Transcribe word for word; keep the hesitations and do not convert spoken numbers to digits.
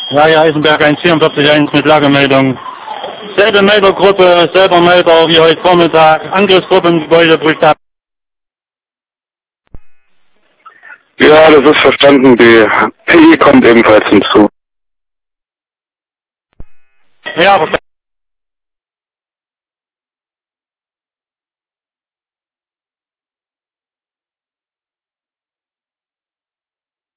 Ja, hier Eisenberg eins vierundvierzig eins mit Lagemeldung. Selbe Meldergruppe, selber Melder wie heute Vormittag. Angriffsgruppe im Gebäude bricht ab. Ja, das ist verstanden. Die P I kommt ebenfalls hinzu. Ja, verstanden.